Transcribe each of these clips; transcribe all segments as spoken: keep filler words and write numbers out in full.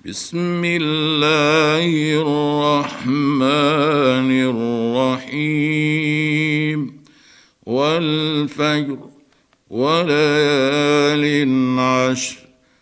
بسم الله الرحمن الرحيم والفجر وليال عشر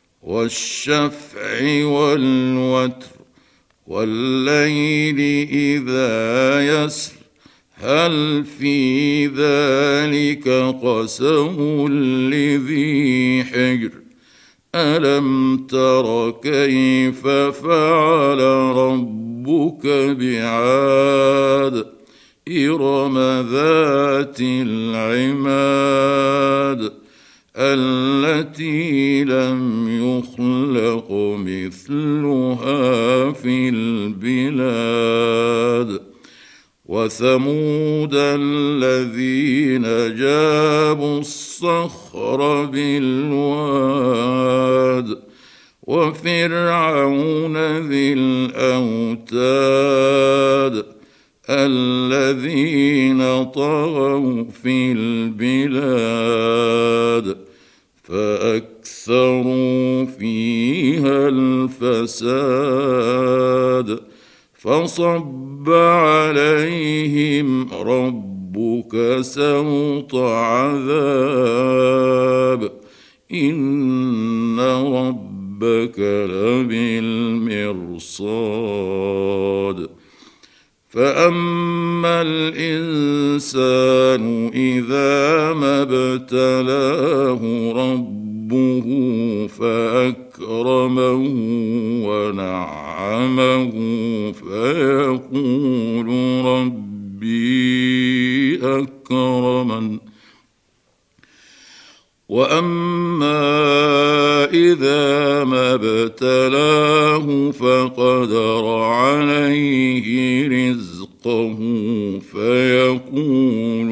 والشفع والوتر والليل إذا يسر هل في ذلك قسم لذي حجر ألم تر كيف فعل ربك بعاد إرم ذات العماد التي لم يخلق مثلها في البلاد وثمود الذين جابوا الصخر بالواد وفرعون ذي الأوتاد الذين طغوا في البلاد فأكثروا فيها الفساد فصب عليهم ربك سوط عذاب إن ربك لبالمرصاد فأما الإنسان إذا ما ابتلاه ربه فأكرمه ونعمه فيقول ربي أكرمن وأما إذا ما ابتلاه فقدر عليه رزقه فيقول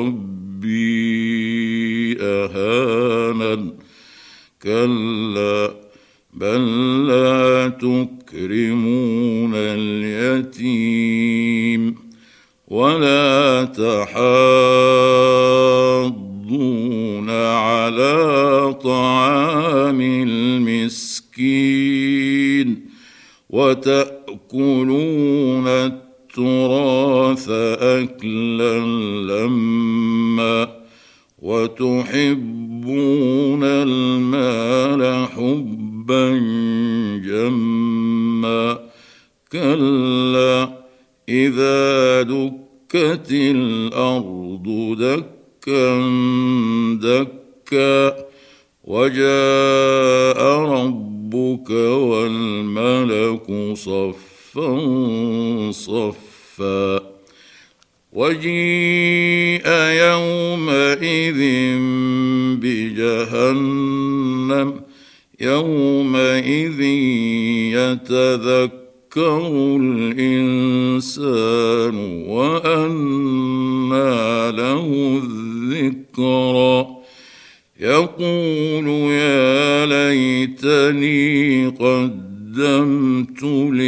ربي أهانن كلا بل لا تكرمون اليتيم ولا تحاضون على طعام المسكين وتأكلون التراث أكلا لما وتحبون المال حبا جما كلا إذا دكت الأرض دكا دكا وجاء ربك والملك صفا صفا وجيء يومئذ بجهنم يومئذ يتذكر الإنسان وأنى له الذكرى يقول يا ليتني قدمت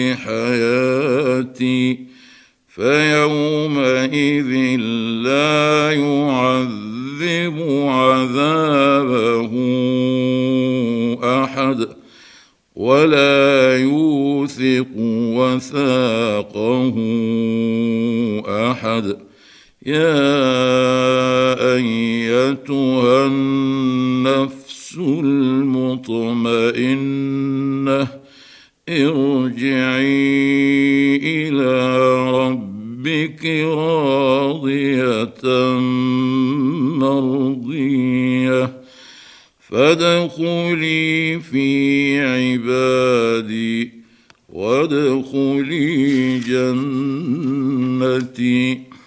لحياتي فيومئذ لا يعذب عذابه أحد ولا يوثق وثاقه أحد يا أيتها النفس المطمئنة ارجعي إلى ربك راضية مرضية فادخلي في عبادي وادخلي جنتي.